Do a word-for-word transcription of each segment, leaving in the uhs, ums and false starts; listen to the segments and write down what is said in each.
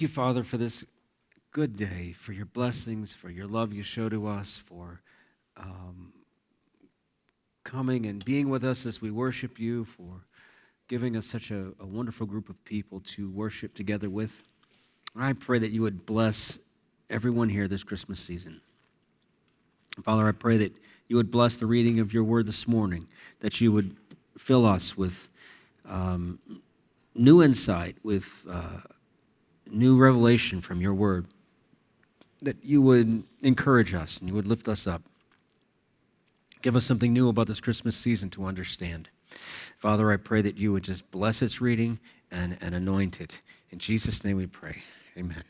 you, Father, for this good day, for your blessings, for your love you show to us, for um, coming and being with us as we worship you, for giving us such a, a wonderful group of people to worship together with. And I pray that you would bless everyone here this Christmas season. Father, I pray that you would bless the reading of your word this morning, that you would fill us with um, new insight, with uh, new revelation from your word, that you would encourage us and you would lift us up. Give us something new about this Christmas season to understand. Father, I pray that you would just bless its reading and, and anoint it. In Jesus' name we pray. Amen.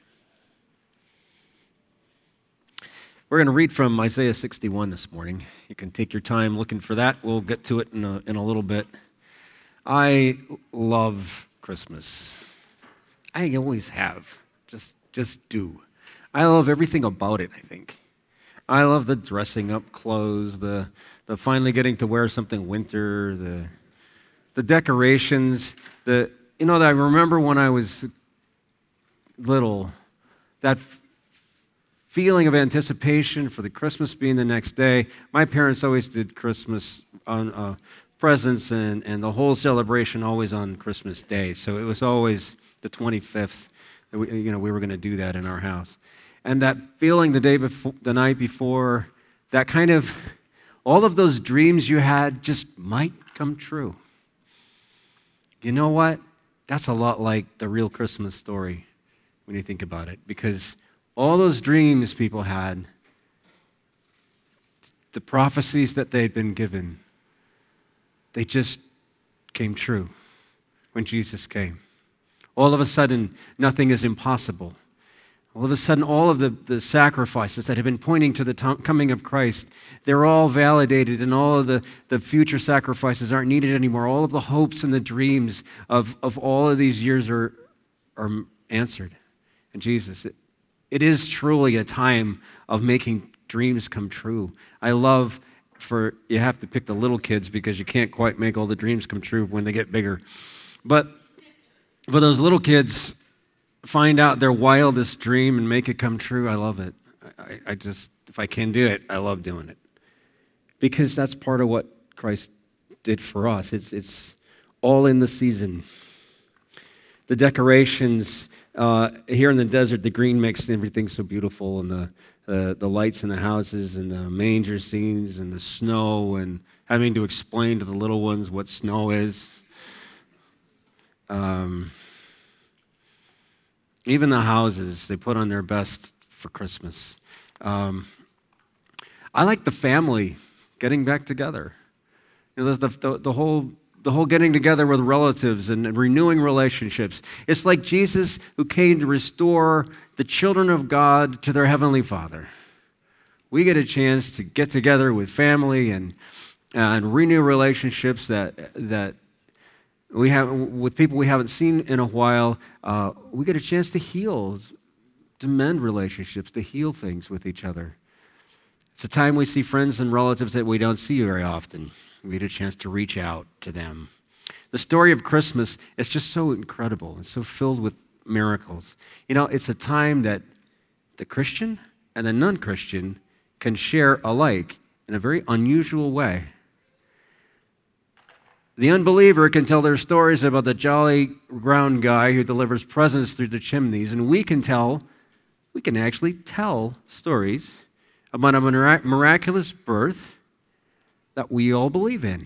We're going to read from Isaiah sixty-one this morning. You can take your time looking for that. We'll get to it in a, in a little bit. I love Christmas. I always have. Just, just do. I love everything about it, I think. I love the dressing up clothes, the the finally getting to wear something winter, the the decorations, the you know, I remember when I was little, that f- feeling of anticipation for the Christmas being the next day. My parents always did Christmas on uh, presents and, and the whole celebration always on Christmas Day. So it was always the twenty-fifth that we, you know, we were going to do that in our house. And that feeling the day before, the night before, that kind of, all of those dreams you had just might come true. You know what? That's a lot like the real Christmas story when you think about it, because all those dreams people had, the prophecies that they had been given, they just came true when Jesus came. All of a sudden, nothing is impossible. All of a sudden, all of the, the sacrifices that have been pointing to the to- coming of Christ, they're all validated, and all of the, the future sacrifices aren't needed anymore. All of the hopes and the dreams of, of all of these years are, are answered in Jesus. It, it is truly a time of making dreams come true. I love for, you have to pick the little kids because you can't quite make all the dreams come true when they get bigger. But for those little kids, find out their wildest dream and make it come true. I love it. I, I just, if I can do it, I love doing it. Because that's part of what Christ did for us. It's, it's all in the season. The decorations uh, here in the desert, the green makes everything so beautiful, and the, the, the lights in the houses, and the manger scenes, and the snow, and having to explain to the little ones what snow is. Um, Even the houses, they put on their best for Christmas. Um, I like the family getting back together. You know, the, the, the whole the whole getting together with relatives and renewing relationships. It's like Jesus who came to restore the children of God to their Heavenly Father. We get a chance to get together with family and and renew relationships that that we have with people we haven't seen in a while. Uh, we get a chance to heal, to mend relationships, to heal things with each other. It's a time we see friends and relatives that we don't see very often. We get a chance to reach out to them. The story of Christmas is just so incredible and so filled with miracles. You know, it's a time that the Christian and the non-Christian can share alike in a very unusual way. The unbeliever can tell their stories about the jolly ground guy who delivers presents through the chimneys, and we can tell, we can actually tell stories about a mirac- miraculous birth that we all believe in.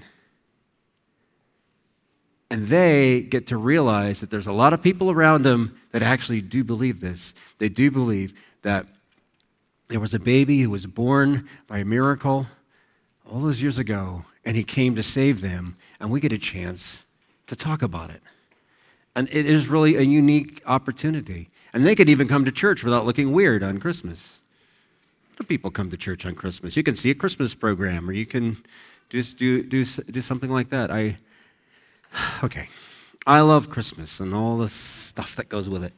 And they get to realize that there's a lot of people around them that actually do believe this. They do believe that there was a baby who was born by a miracle all those years ago, and he came to save them, and we get a chance to talk about it. And it is really a unique opportunity. And they could even come to church without looking weird on Christmas. A lot of people come to church on Christmas. You can see a Christmas program, or you can just do do do something like that. I okay. I love Christmas and all the stuff that goes with it.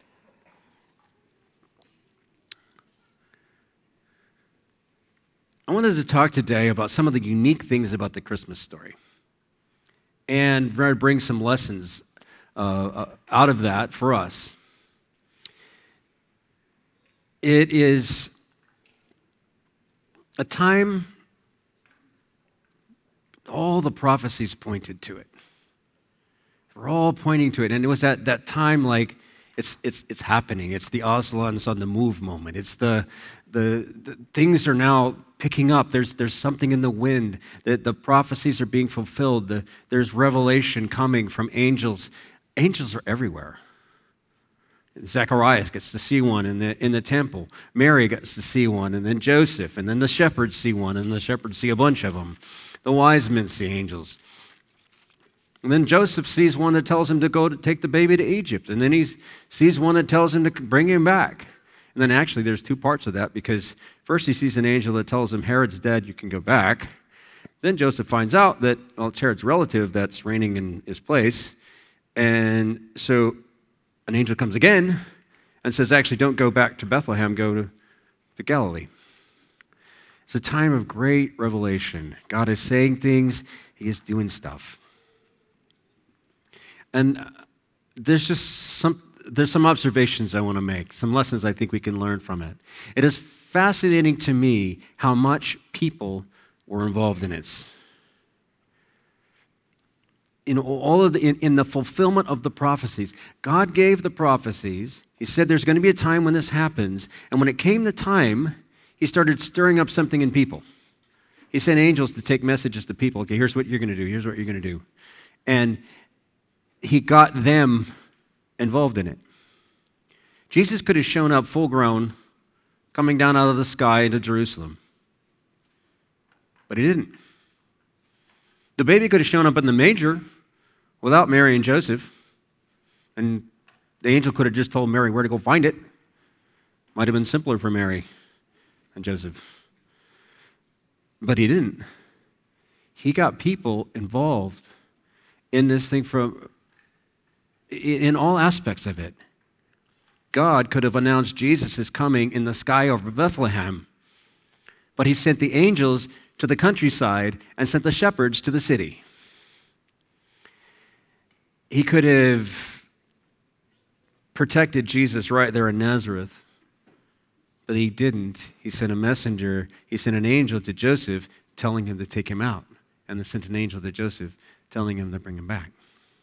I wanted to talk today about some of the unique things about the Christmas story, and bring some lessons uh, uh, out of that for us. It is a time, all the prophecies pointed to it. We're all pointing to it. And it was at that time like, it's it's it's happening. It's the Aslan's on the move moment. It's the, the the things are now picking up. There's there's something in the wind. The, the prophecies are being fulfilled. The, there's revelation coming from angels. Angels are everywhere. Zacharias gets to see one in the in the temple. Mary gets to see one, and then Joseph, and then the shepherds see one, and the shepherds see a bunch of them. The wise men see angels. And then Joseph sees one that tells him to go to take the baby to Egypt. And then he sees one that tells him to bring him back. And then actually there's two parts of that, because first he sees an angel that tells him, Herod's dead, you can go back. Then Joseph finds out that, well, it's Herod's relative that's reigning in his place. And so an angel comes again and says, actually, don't go back to Bethlehem, go to, to Galilee. It's a time of great revelation. God is saying things, he is doing stuff. And there's just some there's some observations I want to make, some lessons I think we can learn from it. It is fascinating to me how much people were involved in it. In all of the in, in the fulfillment of the prophecies, God gave the prophecies. He said there's going to be a time when this happens, and when it came the time, he started stirring up something in people. He sent angels to take messages to people. Okay, here's what you're going to do. Here's what you're going to do, and he got them involved in it. Jesus could have shown up full grown, coming down out of the sky into Jerusalem. But he didn't. The baby could have shown up in the manger without Mary and Joseph. And the angel could have just told Mary where to go find it. Might have been simpler for Mary and Joseph. But he didn't. He got people involved in this thing from in all aspects of it. God could have announced Jesus is coming in the sky over Bethlehem, but he sent the angels to the countryside and sent the shepherds to the city. He could have protected Jesus right there in Nazareth, but he didn't. He sent a messenger, he sent an angel to Joseph telling him to take him out, and then sent an angel to Joseph telling him to bring him back.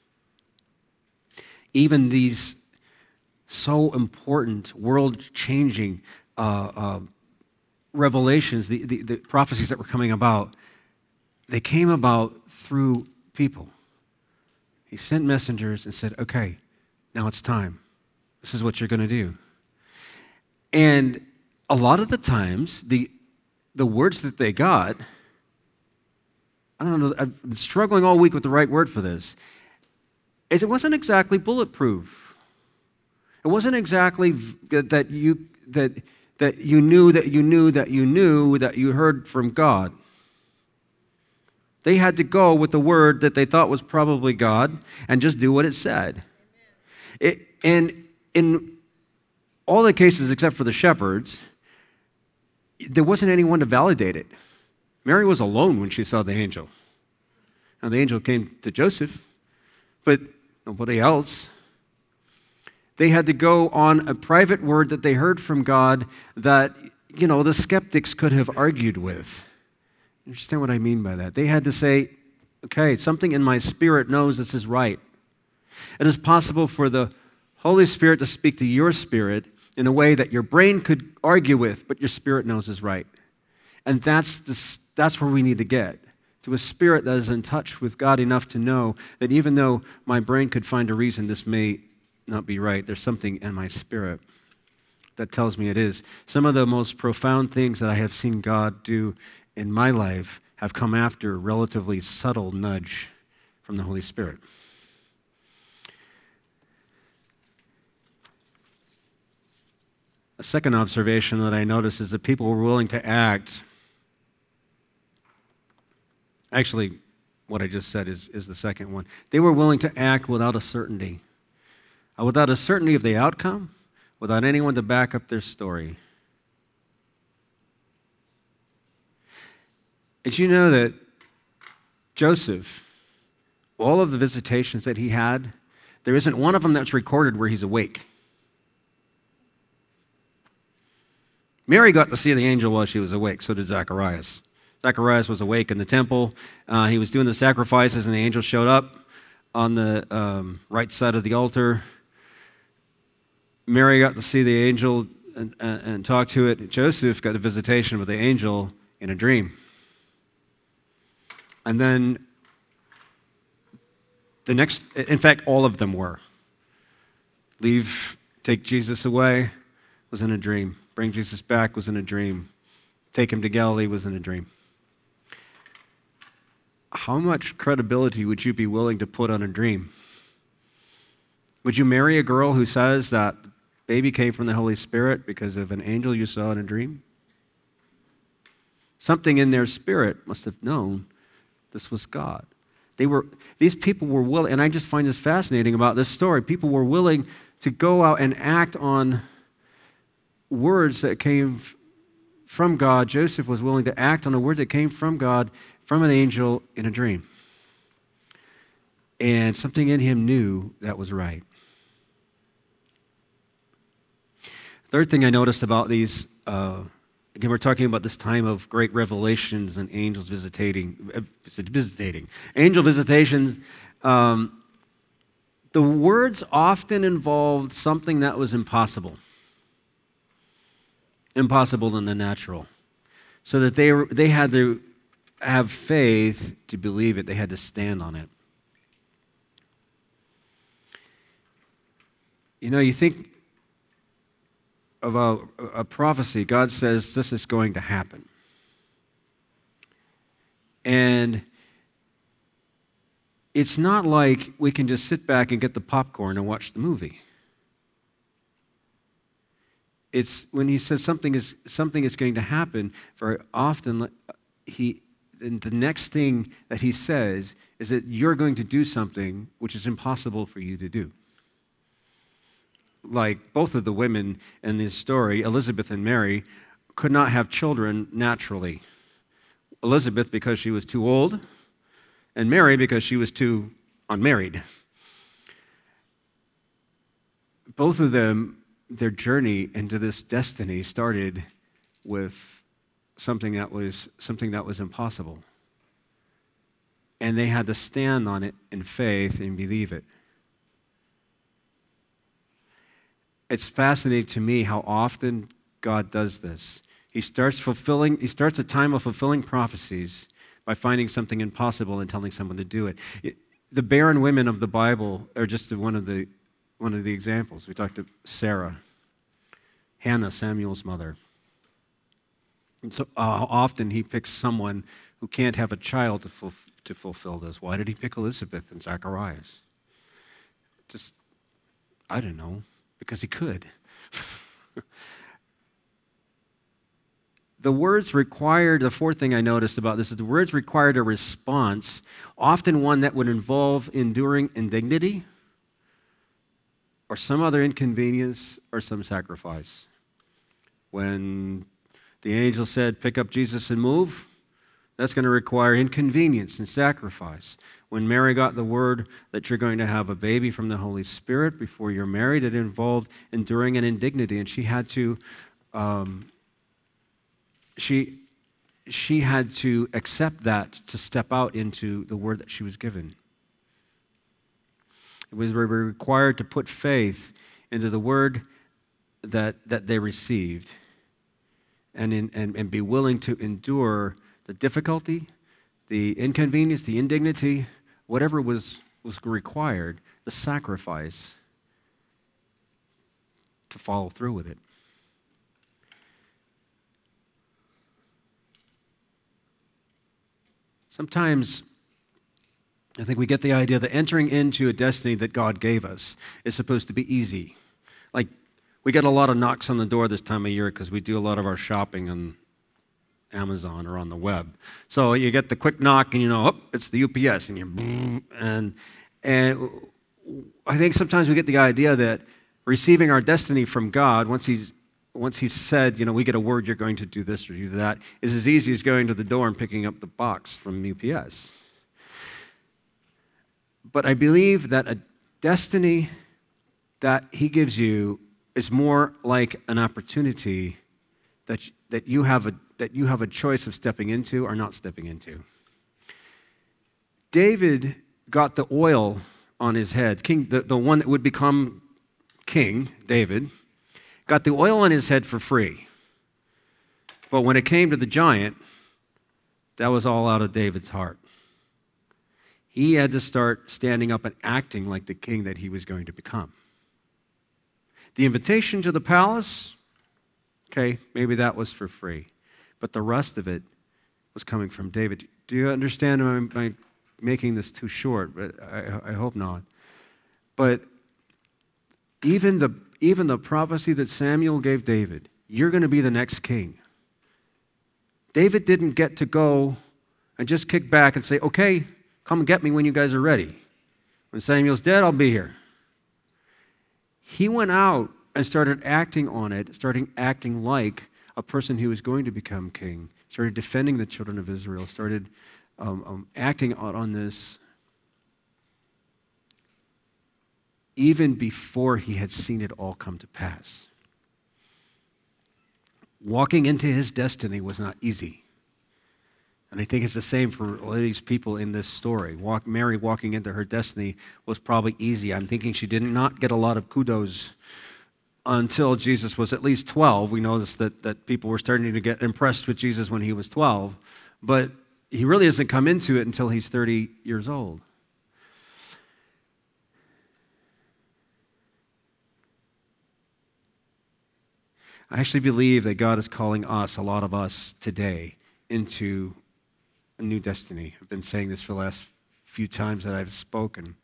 Even these so important, world-changing uh, uh, revelations, the, the, the prophecies that were coming about, they came about through people. He sent messengers and said, okay, now it's time. This is what you're going to do. And a lot of the times, the the words that they got, I don't know, I've been struggling all week with the right word for this, is it wasn't exactly bulletproof. It wasn't exactly that you that that you knew that you knew that you knew that you heard from God. They had to go with the word that they thought was probably God and just do what it said. It, and in all the cases except for the shepherds, there wasn't anyone to validate it. Mary was alone when she saw the angel. Now the angel came to Joseph, but nobody else. They had to go on a private word that they heard from God that, you know, the skeptics could have argued with. You understand what I mean by that? They had to say, okay, something in my spirit knows this is right. It is possible for the Holy Spirit to speak to your spirit in a way that your brain could argue with, but your spirit knows is right. And that's the, that's where we need to get, to a spirit that is in touch with God enough to know that even though my brain could find a reason this may not be right, there's something in my spirit that tells me it is. Some of the most profound things that I have seen God do in my life have come after a relatively subtle nudge from the Holy Spirit. A second observation that I noticed is that people were willing to act. Actually, what I just said is, is the second one. They were willing to act without a certainty. Uh, without a certainty of the outcome, without anyone to back up their story. Did you know that Joseph, all of the visitations that he had, there isn't one of them that's recorded where he's awake. Mary got to see the angel while she was awake. So did Zacharias. Zacharias was awake in the temple. Uh, he was doing the sacrifices, and the angel showed up on the um, right side of the altar. Mary got to see the angel and, and, and talk to it. Joseph got a visitation with the angel in a dream. And then the next, in fact, all of them were. Leave, take Jesus away was in a dream. Bring Jesus back was in a dream. Take him to Galilee was in a dream. How much credibility would you be willing to put on a dream? Would you marry a girl who says that baby came from the Holy Spirit because of an angel you saw in a dream? Something in their spirit must have known this was God. They were; these people were willing, and I just find this fascinating about this story. People were willing to go out and act on words that came from God. Joseph was willing to act on a word that came from God, from an angel in a dream. And something in him knew that was right. Third thing I noticed about these, uh, again, we're talking about this time of great revelations and angels visitating, uh, visitating. Angel visitations, um, the words often involved something that was impossible. Impossible in the natural. So that they were, they had to have faith to believe it. They had to stand on it. You know, you think of a, a prophecy, God says this is going to happen. And it's not like we can just sit back and get the popcorn and watch the movie. It's when he says something is something is going to happen, very often he and the next thing that he says is that you're going to do something which is impossible for you to do. Like both of the women in this story, Elizabeth and Mary, could not have children naturally. Elizabeth because she was too old, and Mary because she was too unmarried. Both of them, their journey into this destiny started with something that was something that was impossible. And they had to stand on it in faith and believe it. It's fascinating to me how often God does this. He starts fulfilling, he starts a time of fulfilling prophecies by finding something impossible and telling someone to do it. it the barren women of the Bible are just one of the one of the examples. We talked to Sarah, Hannah, Samuel's mother. And so uh, often he picks someone who can't have a child to, ful- to fulfill this. Why did he pick Elizabeth and Zacharias? Just, I don't know, because he could. The words required, the fourth thing I noticed about this is the words required a response, often one that would involve enduring indignity or some other inconvenience or some sacrifice. When the angel said, pick up Jesus and move, that's going to require inconvenience and sacrifice. When Mary got the word that you're going to have a baby from the Holy Spirit before you're married, it involved enduring an indignity, and she had to um, she she had to accept that to step out into the word that she was given. It was required to put faith into the word that that they received, and in, and, and be willing to endure the difficulty, the inconvenience, the indignity, whatever was, was required, the sacrifice to follow through with it. Sometimes I think we get the idea that entering into a destiny that God gave us is supposed to be easy. Like, we get a lot of knocks on the door this time of year because we do a lot of our shopping on Amazon or on the web. So you get the quick knock and you know, oh, it's the U P S, and you and and I think sometimes we get the idea that receiving our destiny from God, once he's once he's said, you know, we get a word, you're going to do this or do that, is as easy as going to the door and picking up the box from U P S. But I believe that a destiny that he gives you is more like an opportunity that, that, you have a, that you have a choice of stepping into or not stepping into. David got the oil on his head. King, the, the one that would become king, David, got the oil on his head for free. But when it came to the giant, that was all out of David's heart. He had to start standing up and acting like the king that he was going to become. The invitation to the palace, okay, maybe that was for free. But the rest of it was coming from David. Do you understand? Am I making this too short? But I, I hope not. But even the, even the prophecy that Samuel gave David, you're going to be the next king. David didn't get to go and just kick back and say, okay, come and get me when you guys are ready. When Samuel's dead, I'll be here. He went out and started acting on it, starting acting like a person who was going to become king, started defending the children of Israel, started um, um, acting out on this even before he had seen it all come to pass. Walking into his destiny was not easy. And I think it's the same for all these people in this story. Walk, Mary walking into her destiny was probably easy. I'm thinking she did not get a lot of kudos until Jesus was at least twelve. We noticed that, that people were starting to get impressed with Jesus when he was twelve. But he really doesn't come into it until he's thirty years old. I actually believe that God is calling us, a lot of us today, into a new destiny. I've been saying this for the last few times that I've spoken.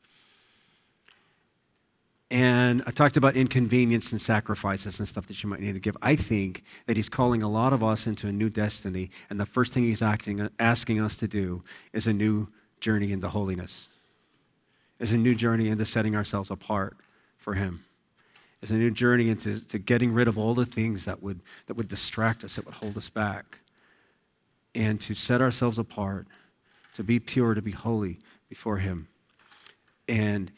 And I talked about inconvenience and sacrifices and stuff that you might need to give. I think that he's calling a lot of us into a new destiny, and the first thing he's acting, asking us to do is a new journey into holiness, is a new journey into setting ourselves apart for him. It's a new journey into to getting rid of all the things that would that would distract us, that would hold us back, and to set ourselves apart, to be pure, to be holy before him. And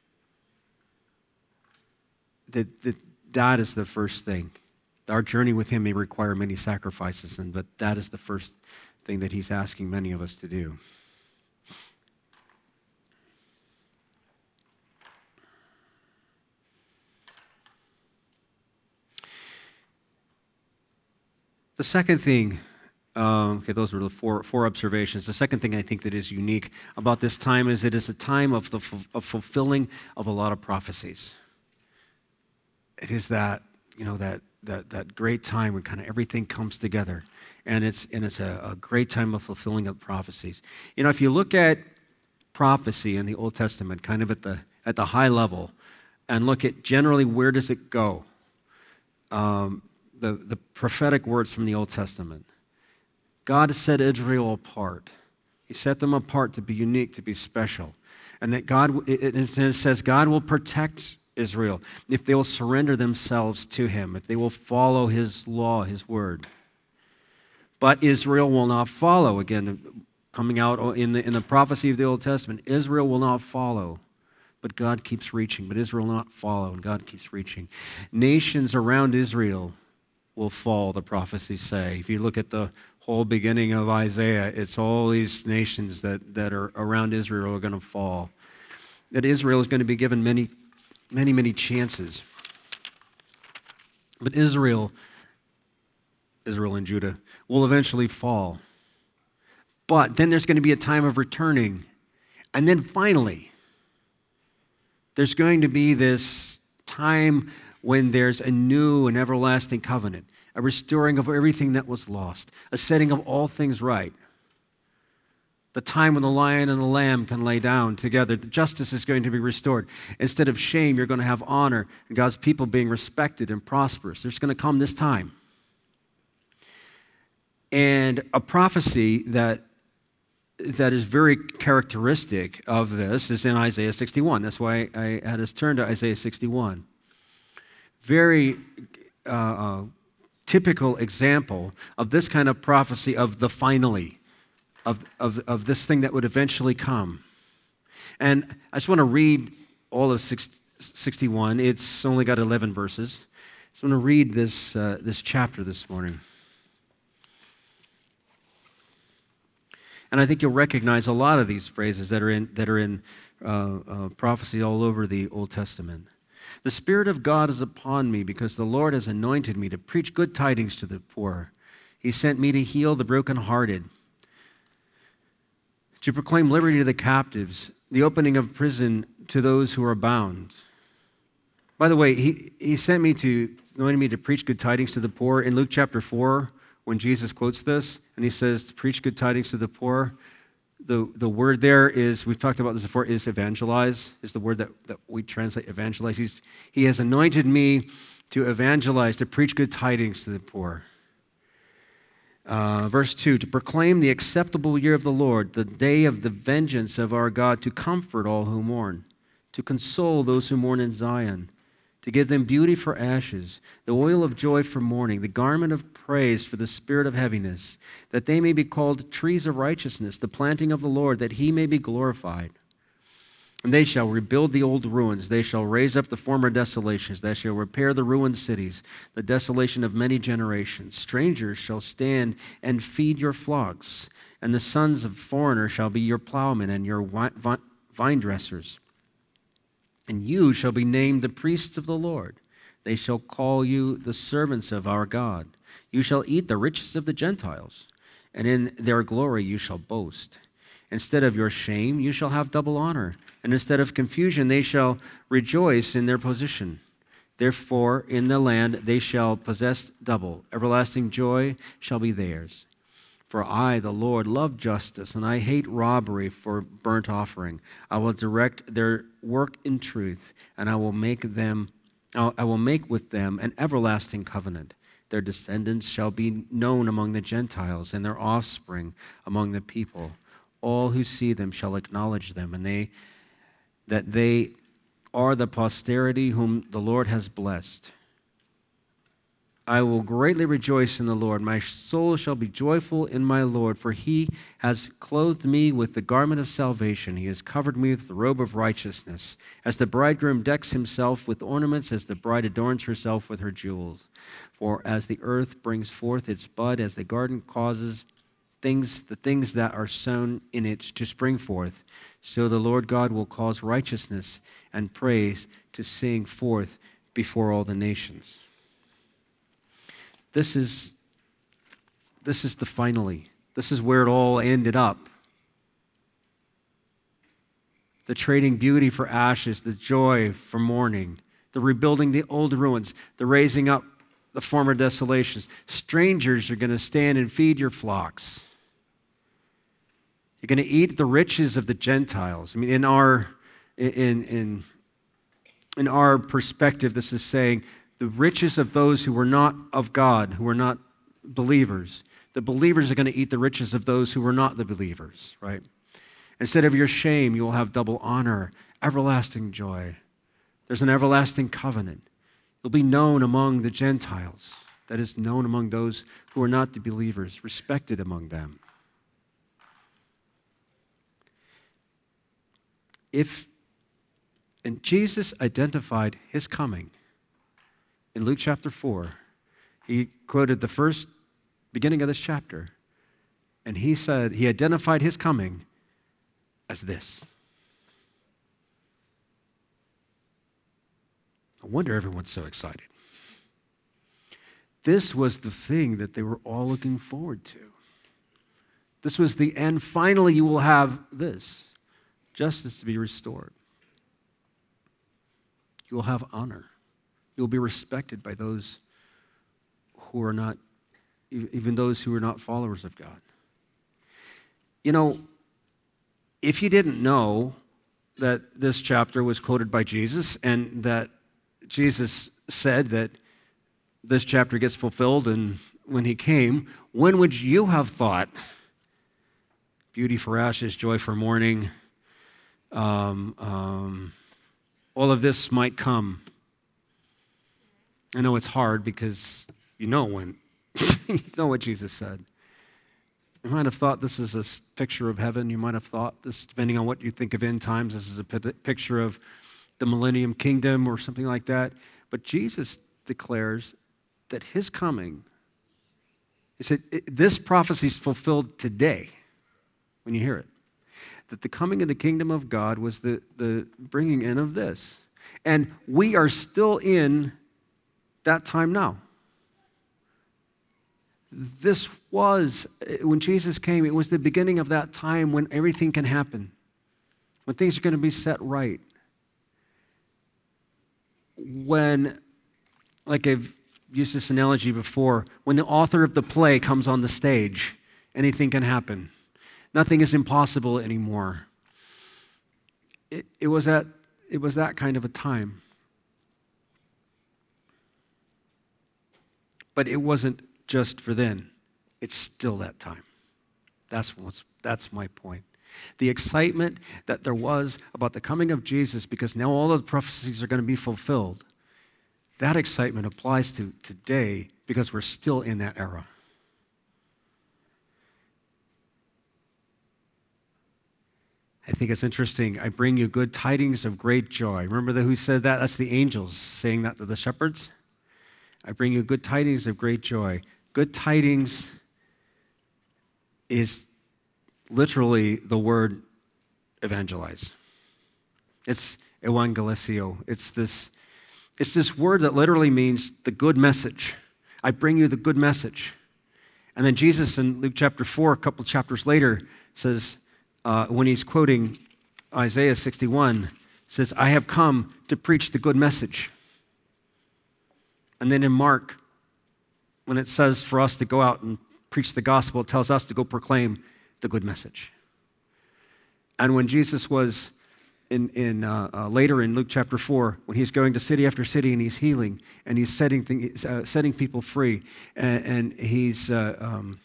that, that, that is the first thing. Our journey with him may require many sacrifices, and but that is the first thing that he's asking many of us to do. The second thing, um, okay, those were the four, four observations. The second thing I think that is unique about this time is it is a time of the of fulfilling of a lot of prophecies. It is that, you know, that that that great time when kind of everything comes together, and it's and it's a, a great time of fulfilling of prophecies. You know, if you look at prophecy in the Old Testament, kind of at the at the high level, and look at generally where does it go. Um, The, the prophetic words from the Old Testament. God set Israel apart. He set them apart to be unique, to be special. And that God, it, it says God will protect Israel if they will surrender themselves to him, if they will follow his law, his word. But Israel will not follow. Again, coming out in the, in the prophecy of the Old Testament, Israel will not follow. But God keeps reaching. But Israel will not follow, and God keeps reaching. Nations around Israel will fall, the prophecies say. If you look at the whole beginning of Isaiah, it's all these nations that, that are around Israel are going to fall. That Israel is going to be given many, many, many chances. But Israel, Israel and Judah, will eventually fall. But then there's going to be a time of returning. And then finally, there's going to be this time when there's a new and everlasting covenant, a restoring of everything that was lost, a setting of all things right. The time when the lion and the lamb can lay down together. The justice is going to be restored. Instead of shame, you're going to have honor, and God's people being respected and prosperous. There's going to come this time. And a prophecy that that is very characteristic of this is in Isaiah sixty-one. That's why I had us turn to Isaiah sixty-one. Very uh, uh, typical example of this kind of prophecy of the finally, of, of, of this thing that would eventually come. And I just want to read all of sixty-one. It's only got eleven verses. I just want to read this, uh, this chapter this morning. And I think you'll recognize a lot of these phrases that are in, that are in uh, uh, prophecy all over the Old Testament. The Spirit of God is upon me because the Lord has anointed me to preach good tidings to the poor. He sent me to heal the brokenhearted, to proclaim liberty to the captives, the opening of prison to those who are bound. By the way, he, he sent me to, anointed me to preach good tidings to the poor. In Luke chapter four, when Jesus quotes this, and he says, to preach good tidings to the poor, the, the word there is, we've talked about this before, is evangelize, is the word that, that we translate evangelize. He's, he has anointed me to evangelize, to preach good tidings to the poor. Uh, verse two, to proclaim the acceptable year of the Lord, the day of the vengeance of our God, to comfort all who mourn, to console those who mourn in Zion, to give them beauty for ashes, the oil of joy for mourning, the garment of praise for the spirit of heaviness, that they may be called trees of righteousness, the planting of the Lord, that he may be glorified. And they shall rebuild the old ruins. They shall raise up the former desolations. They shall repair the ruined cities, the desolation of many generations. Strangers shall stand and feed your flocks, and the sons of foreigners shall be your plowmen and your vine dressers. And you shall be named the priests of the Lord. They shall call you the servants of our God. You shall eat the riches of the Gentiles, and in their glory you shall boast. Instead of your shame, you shall have double honor, and instead of confusion, they shall rejoice in their position. Therefore, in the land they shall possess double. Everlasting joy shall be theirs. For I, the Lord, love justice, and I hate robbery for burnt offering. I will direct their work in truth, and I will make them, I will make with them an everlasting covenant. Their descendants shall be known among the Gentiles, and their offspring among the people. All who see them shall acknowledge them, and they that they are the posterity whom the Lord has blessed. I will greatly rejoice in the Lord. My soul shall be joyful in my Lord, for he has clothed me with the garment of salvation. He has covered me with the robe of righteousness. As the bridegroom decks himself with ornaments, as the bride adorns herself with her jewels. For as the earth brings forth its bud, as the garden causes things, the things that are sown in it to spring forth, so the Lord God will cause righteousness and praise to sing forth before all the nations. This is, this is the finally. This is where it all ended up. The trading beauty for ashes, the joy for mourning, the rebuilding the old ruins, the raising up the former desolations. Strangers are going to stand and feed your flocks. You're going to eat the riches of the Gentiles. I mean, in our in in in our perspective, this is saying the riches of those who were not of God, who were not believers. The believers are going to eat the riches of those who were not the believers, right? Instead of your shame, you will have double honor, everlasting joy. There's an everlasting covenant. You'll be known among the Gentiles. That is, known among those who are not the believers, respected among them. If, and Jesus identified his coming in Luke chapter four. He quoted the first beginning of this chapter, and he said, he identified his coming as this. No wonder everyone's so excited. This was the thing that they were all looking forward to. This was the end. Finally, you will have this. Justice to be restored. You will have honor. You will be respected by those who are not, even those who are not followers of God. You know, if you didn't know that this chapter was quoted by Jesus and that Jesus said that this chapter gets fulfilled and when he came, when would you have thought beauty for ashes, joy for mourning, um, um, all of this might come? I know it's hard because you know when, you know what Jesus said. You might have thought this is a picture of heaven. You might have thought this, depending on what you think of end times, this is a picture of the millennium kingdom or something like that. But Jesus declares that his coming, he said, this prophecy is fulfilled today. when you hear it. That the coming of the kingdom of God was the, the bringing in of this. And we are still in that time now. This was, when Jesus came, it was the beginning of that time when everything can happen, when things are going to be set right. When, like I've used this analogy before, when the author of the play comes on the stage, anything can happen. Nothing is impossible anymore. It, it was that, it was that kind of a time. But it wasn't just for then. It's still that time. That's what's, that's my point. The excitement that there was about the coming of Jesus, because now all of the prophecies are going to be fulfilled, that excitement applies to today because we're still in that era. I think it's interesting. I bring you good tidings of great joy. Remember the, who said that? That's the angels saying that to the shepherds. I bring you good tidings of great joy. Good tidings is literally the word evangelize. It's evangelisio. It's this, it's this word that literally means the good message. I bring you the good message. And then Jesus in Luke chapter four, a couple chapters later, says, uh, when he's quoting Isaiah sixty-one, says, I have come to preach the good message. And then in Mark, when it says for us to go out and preach the gospel, it tells us to go proclaim the good message. And when Jesus was in, in uh, uh, later in Luke chapter four, when he's going to city after city and he's healing and he's setting things, uh, setting people free, and, and he's uh, um,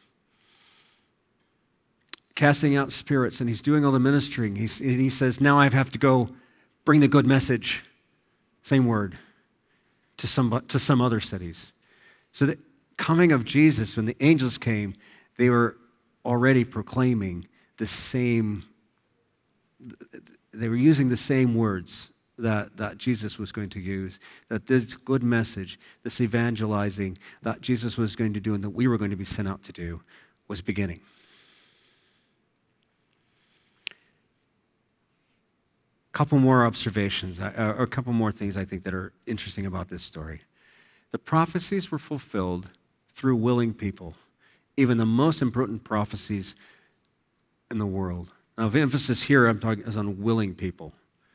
casting out spirits, and he's doing all the ministering. He's, and he says, now I have to go bring the good message, same word, to some to some other cities. So the coming of Jesus, when the angels came, they were already proclaiming the same, they were using the same words that, that Jesus was going to use, that this good message, this evangelizing that Jesus was going to do and that we were going to be sent out to do was beginning. A couple more observations, uh, or a couple more things I think that are interesting about this story. The prophecies were fulfilled through willing people, even the most important prophecies in the world. Now, the emphasis here I'm talking is on willing people.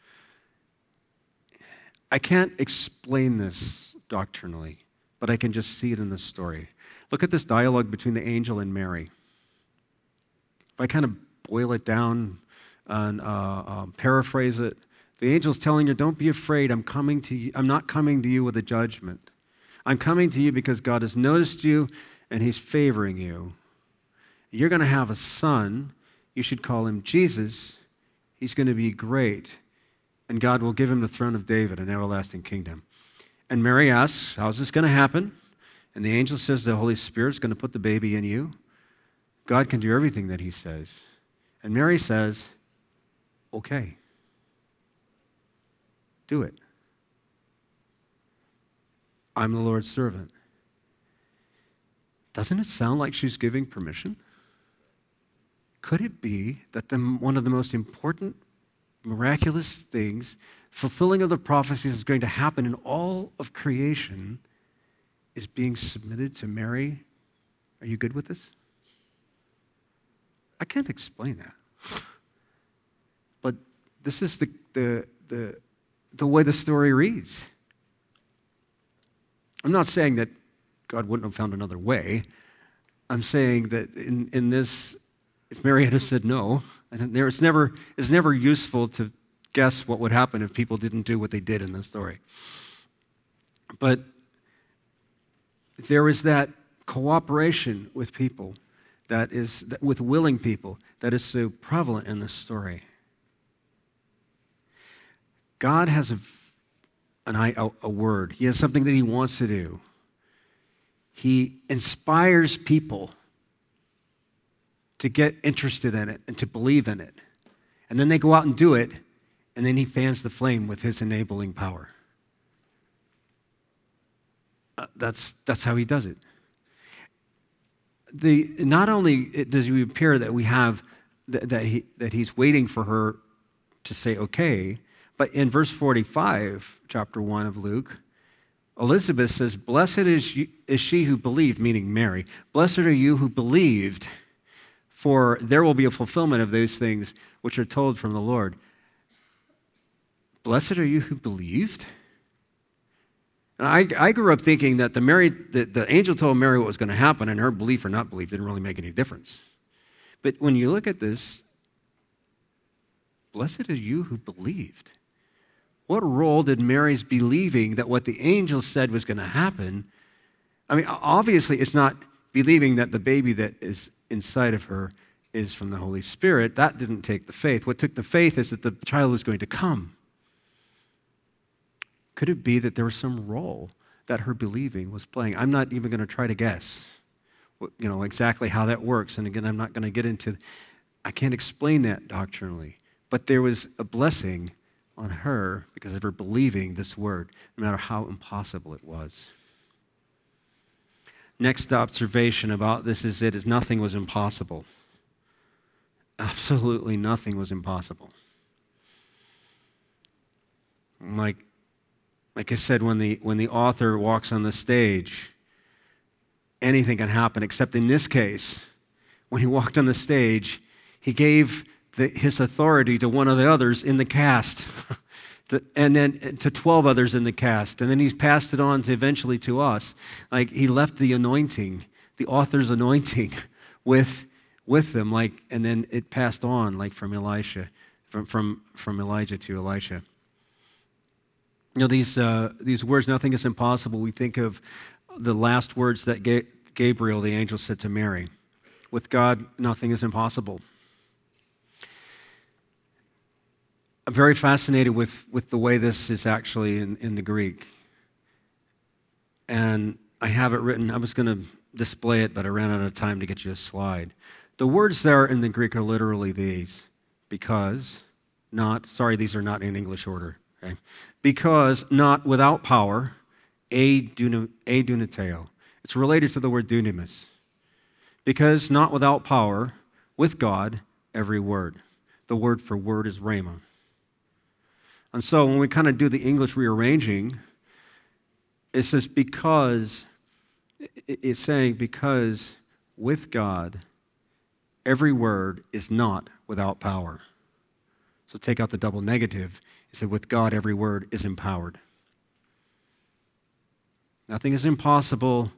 I can't explain this doctrinally, but I can just see it in this story. Look at this dialogue between the angel and Mary. If I kind of boil it down and uh, um, paraphrase it, the angel's telling her, don't be afraid, I'm coming to you. I'm not coming to you with a judgment. I'm coming to you because God has noticed you and he's favoring you. You're going to have a son. You should call him Jesus. He's going to be great. And God will give him the throne of David, an everlasting kingdom. And Mary asks, how's this going to happen? And the angel says the Holy Spirit's going to put the baby in you. God can do everything that he says. And Mary says, okay, do it. I'm the Lord's servant. Doesn't it sound like she's giving permission? Could it be that the, one of the most important, miraculous things, fulfilling of the prophecies is going to happen in all of creation, is being submitted to Mary? Are you good with this? I can't explain that. But this is the, the, the, the way the story reads. I'm not saying that God wouldn't have found another way. I'm saying that in, in this, if Mary had said no, and there, it's never it's never useful to guess what would happen if people didn't do what they did in the story. But there is that cooperation with people that is, with willing people, that is so prevalent in this story. God has a, an, a, a word. He has something that he wants to do. He inspires people to get interested in it and to believe in it. And then they go out and do it, and then he fans the flame with his enabling power. Uh, that's, that's how he does it. The, not only does it appear that we have th- that, he, that he's waiting for her to say okay. But in verse forty-five, chapter one of Luke, Elizabeth says, "Blessed is, you, is she who believed," meaning Mary. "Blessed are you who believed, for there will be a fulfillment of those things which are told from the Lord." Blessed are you who believed? And I, I grew up thinking that the, Mary, the, the angel told Mary what was going to happen, and her belief or not belief didn't really make any difference. But when you look at this, blessed are you who believed. What role did Mary's believing that what the angel said was going to happen? I mean, obviously, it's not believing that the baby that is inside of her is from the Holy Spirit. That didn't take the faith. What took the faith is that the child was going to come. Could it be that there was some role that her believing was playing? I'm not even going to try to guess, you know, exactly how that works. And again, I'm not going to get into, I can't explain that doctrinally. But there was a blessing on her because of her believing this word, no matter how impossible it was. Next observation about this is it is nothing was impossible. Absolutely nothing was impossible. Like, like I said, when the when the author walks on the stage, anything can happen, except in this case, when he walked on the stage, he gave the, his authority to one of the others in the cast, to, and then to twelve others in the cast, and then he's passed it on to eventually to us. Like, he left the anointing, the author's anointing, with with them, like, and then it passed on, like from Elisha, from from from Elijah to Elisha. You know, these uh, these words, nothing is impossible. We think of the last words that Ga- Gabriel, the angel, said to Mary. With God, nothing is impossible. I'm very fascinated with, with the way this is actually in, in the Greek. And I have it written. I was going to display it, but I ran out of time to get you a slide. The words there in the Greek are literally these. Because, not, sorry, these are not in English order. Okay? Because, not without power, a dunateo. It's related to the word dunamis. Because, not without power, with God, every word. The word for word is rhema. And so when we kind of do the English rearranging, it says because, it's saying because with God, every word is not without power. So take out the double negative. It said with God, every word is empowered. Nothing is impossible.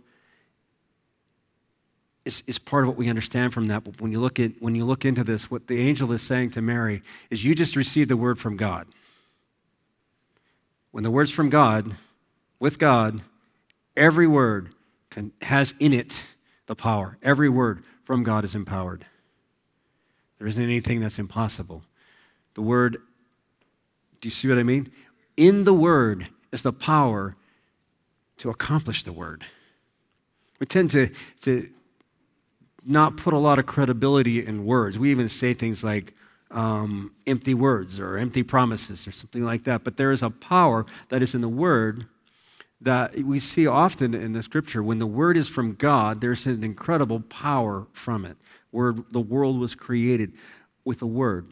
Is, is part of what we understand from that. But when you look at when you look into this, what the angel is saying to Mary is you just received the word from God. When the word's from God, with God, every word can, has in it the power. Every word from God is empowered. There isn't anything that's impossible. The word, do you see what I mean? In the word is the power to accomplish the word. We tend to, to not put a lot of credibility in words. We even say things like um, empty words or empty promises or something like that. But there is a power that is in the word that we see often in the scripture. When the word is from God, there's an incredible power from it. Where the world was created with a word.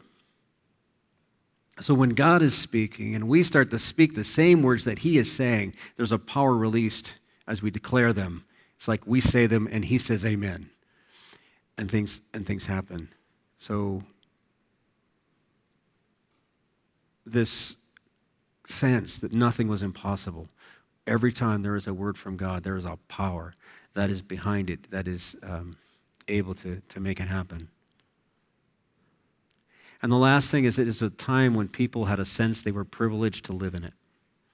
So when God is speaking and we start to speak the same words that he is saying, there's a power released as we declare them. It's like we say them and he says amen. And things and things happen. So this sense that nothing was impossible. Every time there is a word from God, there is a power that is behind it, that is um, able to, to make it happen. And the last thing is it is a time when people had a sense they were privileged to live in it.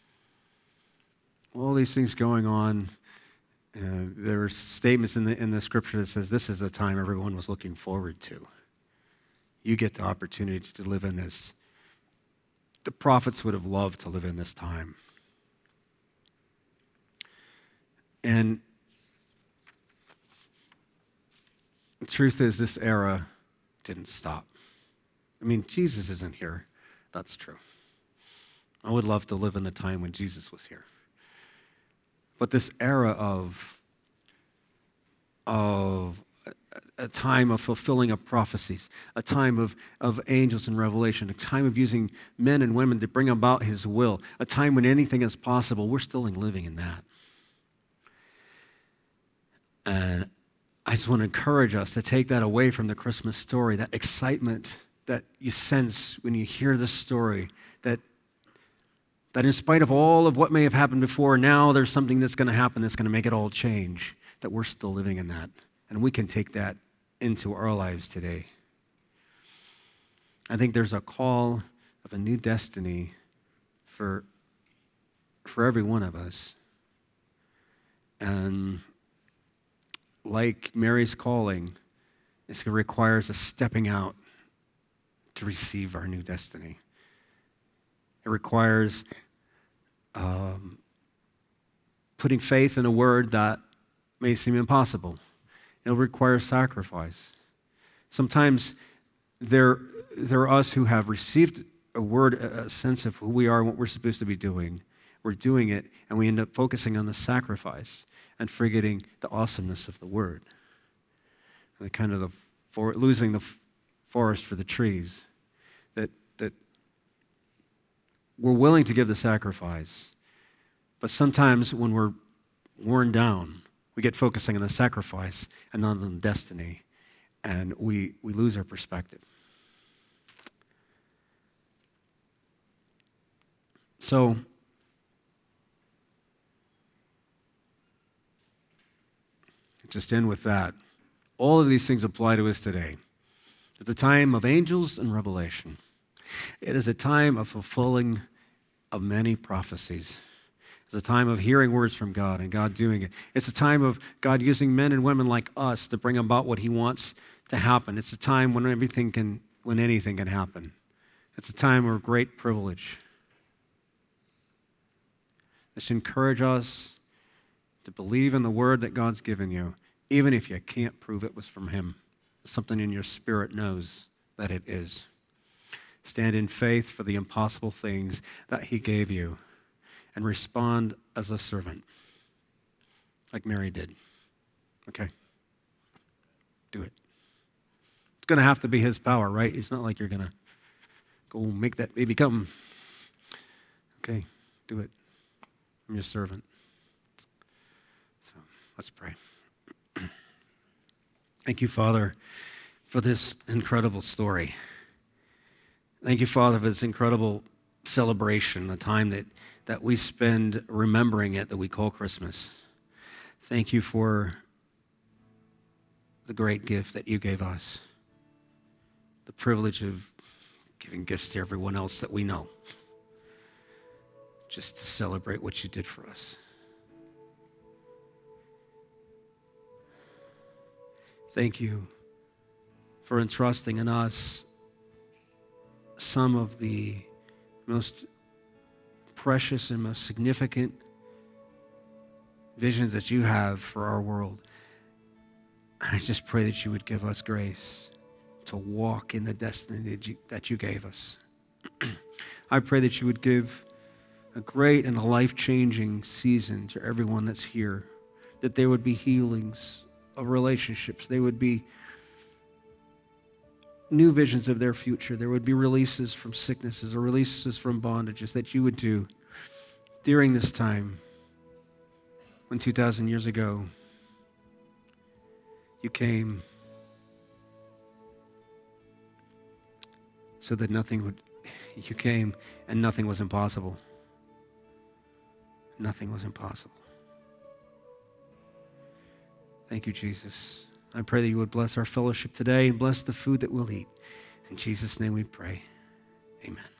All these things going on. Uh, there are statements in the in the scripture that says this is the time everyone was looking forward to. You get the opportunity to live in this. The prophets would have loved to live in this time. And the truth is, this era didn't stop. I mean, Jesus isn't here. That's true. I would love to live in the time when Jesus was here. But this era of, of a, a time of fulfilling of prophecies, a time of, of angels and revelation, a time of using men and women to bring about his will, a time when anything is possible. We're still living in that. And I just want to encourage us to take that away from the Christmas story, that excitement that you sense when you hear this story, that that in spite of all of what may have happened before, now there's something that's going to happen that's going to make it all change, that we're still living in that. And we can take that into our lives today. I think there's a call of a new destiny for, for every one of us. And like Mary's calling, it requires a stepping out to receive our new destiny. It requires um, putting faith in a word that may seem impossible. It requires sacrifice. Sometimes there, there are us who have received a word, a sense of who we are and what we're supposed to be doing. We're doing it, and we end up focusing on the sacrifice and forgetting the awesomeness of the word. And the kind of the for, losing the forest for the trees. That that we're willing to give the sacrifice, but sometimes when we're worn down, we get focusing on the sacrifice and not on the destiny, and we, we lose our perspective. So, just end with that. All of these things apply to us today. At the time of angels and revelation, it is a time of fulfilling of many prophecies. It's a time of hearing words from God and God doing it. It's a time of God using men and women like us to bring about what he wants to happen. It's a time when everything can, when anything can happen. It's a time of great privilege. Let's encourage us to believe in the word that God's given you, even if you can't prove it was from him. Something in your spirit knows that it is. Stand in faith for the impossible things that he gave you and respond as a servant, like Mary did. Okay? Do it. It's going to have to be his power, right? It's not like you're going to go make that baby come. Okay? Do it. I'm your servant. So let's pray. Thank you, Father, for this incredible story. Thank you, Father, for this incredible celebration, the time that, that we spend remembering it, that we call Christmas. Thank you for the great gift that you gave us, the privilege of giving gifts to everyone else that we know, just to celebrate what you did for us. Thank you for entrusting in us some of the most precious and most significant visions that you have for our world. And I just pray that you would give us grace to walk in the destiny that you, that you gave us. I pray that you would give a great and a life-changing season to everyone that's here, that there would be healings of relationships. They would be new visions of their future. There would be releases from sicknesses or releases from bondages that you would do during this time when two thousand years ago you came so that nothing would, you came and nothing was impossible. Nothing was impossible. Thank you, Jesus. I pray that you would bless our fellowship today and bless the food that we'll eat. In Jesus' name we pray. Amen.